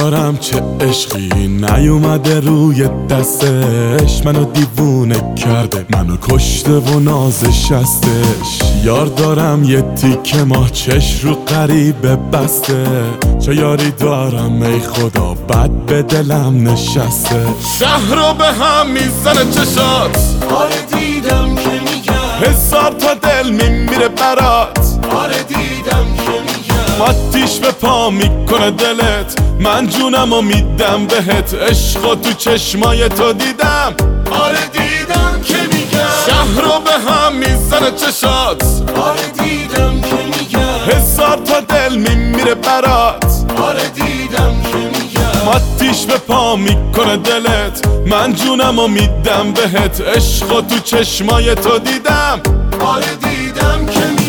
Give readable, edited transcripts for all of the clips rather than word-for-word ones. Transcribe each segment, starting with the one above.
دارم چه عشقی نیومده روی دستش، منو دیوونه کرده، منو کشته و نازش هستش. یار دارم یه تیکه ماه چش رو غریبه بسته، چه یاری دارم ای خدا بد به دلم نشسته. شهر رو به هم میزنه چشات، آره دیدم که میگم، هزار تا دل میمیره برات، آره دیدم که میگم، آتیش به پا میکنه دلت، من جونم و میدم بهت، عشق تو چشمای تو دیدم، آره دیدم که میگم، شهر رو به هم میزنه چشات، آره دیدم که میگم، هزار تا دل میمیره برات، آره دیدم که میگم، آتیش به پا میکنه دلت، من جونم و میدم بهت، عشق تو چشمای تو دیدم، آره دیدم که میگم.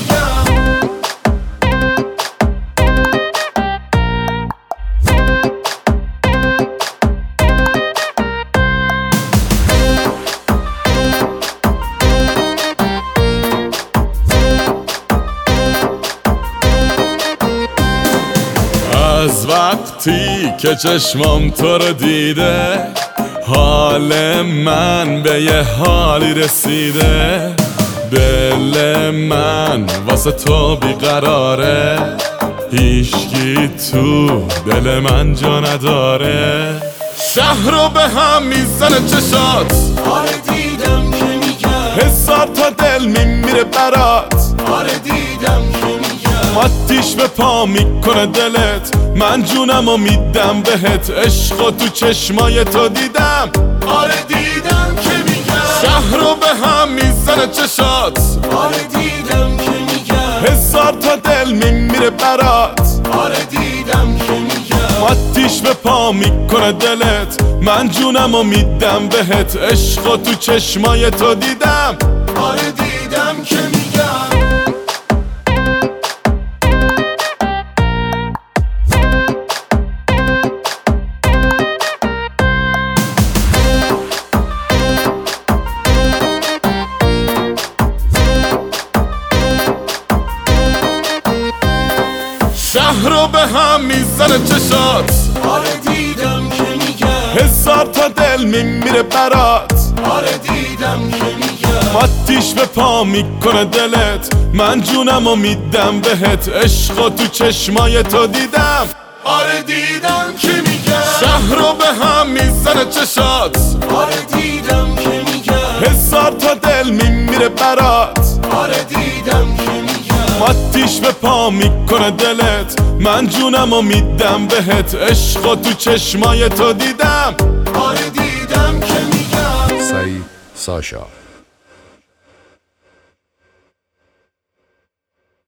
از وقتی که چشمام تو رو دیده، حال من به یه حالی رسیده، دل من واسه تو بیقراره، هیچکی تو دل من جا نداره. شهر رو به هم میزنه چشات، آره دیدم که میگم، هزار تا دل میمیره برات، آره دیدم که میگم، آتیش به پا میکنه دلت، من جونم و میدم بهت، عشق تو چشمای تو دیدم، آره دیدم که میگم، شهر رو به هم میزنه چشات، آره دیدم که میگم، هزار تا دل میمیره برات، آره دیدم که میگم، آتیش به پا میکنه دلت، من جونم و میدم بهت، عشق تو چشمای تو دیدم، آره دیدم که میگم. شهر رو به هم میزنه چشات، آره دیدم که میگم، هزار تا دل میمیره برات، آره دیدم که میگم، آتیش به پا میکنه دلت، من جونم و میدم بهت، عشق تو چشمای تو دیدم، آره دیدم که میگم، شهر رو به هم میزنه چشات، آره دیدم که میگم، هزار تا دل میمیره برات، آره دیدم که میگم، آتیش به پا میکنه دلت، من جونم و میدم بهت، عشق تو چشمای تو دیدم، آره دیدم که میگم. سعید ساشا